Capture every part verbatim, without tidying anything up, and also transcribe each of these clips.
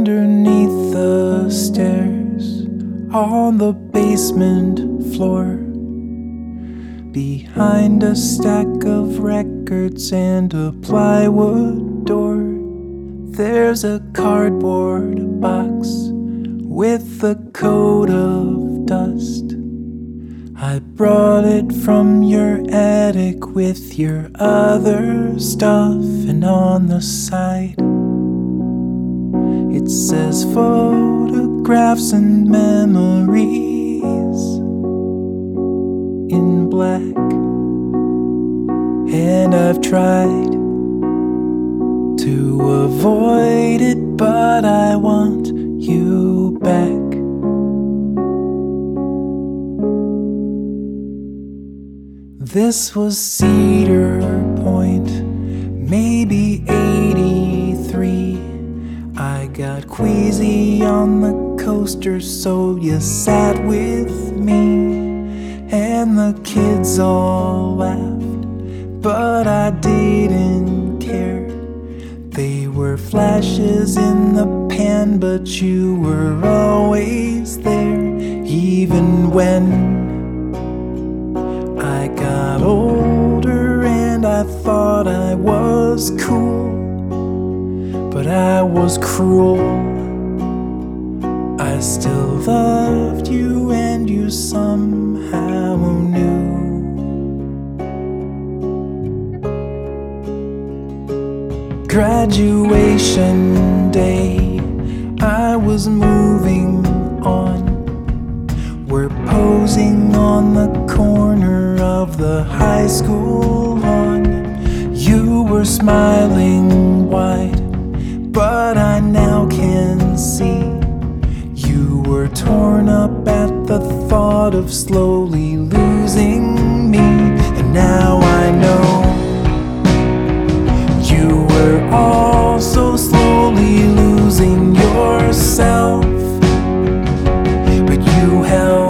underneath the stairs on the basement floor, behind a stack of records and a plywood door. There's a cardboard box with a coat of dust. I brought it from your attic with your other stuff, and on the side it says photographs and memories in black. And I've tried to avoid it, but I want you back. This was Cedar Point, maybe eighty-three. I got queasy on the coaster, so you sat with me. And the kids all laughed, but I didn't care. They were flashes in the pan, but you were always there. Even when I got older and I thought I was cool, but I was cruel. I still loved you and you somehow knew. Graduation day, I was moving on. We're posing on the corner of the high school lawn. You were smiling wide, but I now can see you were torn up at the thought of slowly losing me. And now I know you were also slowly losing yourself, but you held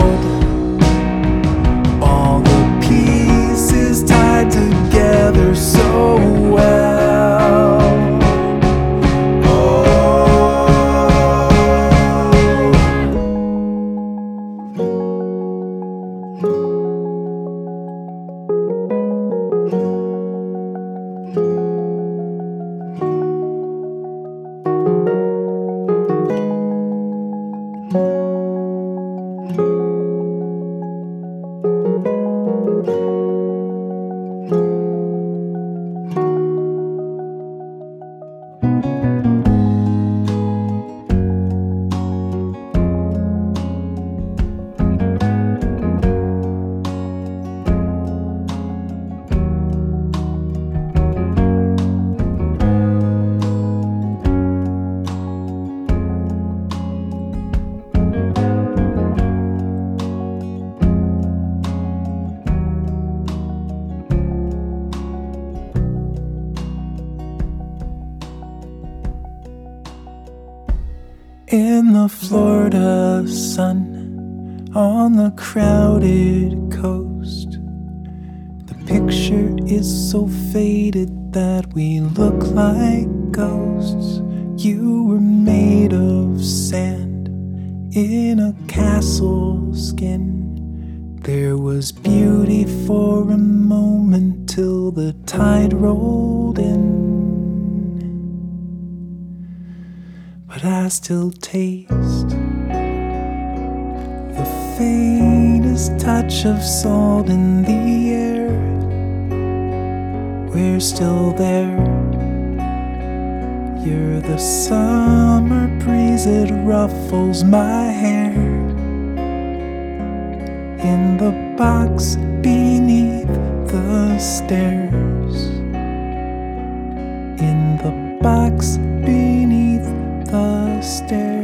all the pieces tied together so well. In the Florida sun, on the crowded coast, the picture is so faded that we look like ghosts. You were made of sand in a castle skin. There was beauty for a moment till the tide rolled in. But I still taste the faintest touch of salt in the air. We're still there. You're the summer breeze, it ruffles my hair. In the box beneath the stairs, in the box beneath the stairs.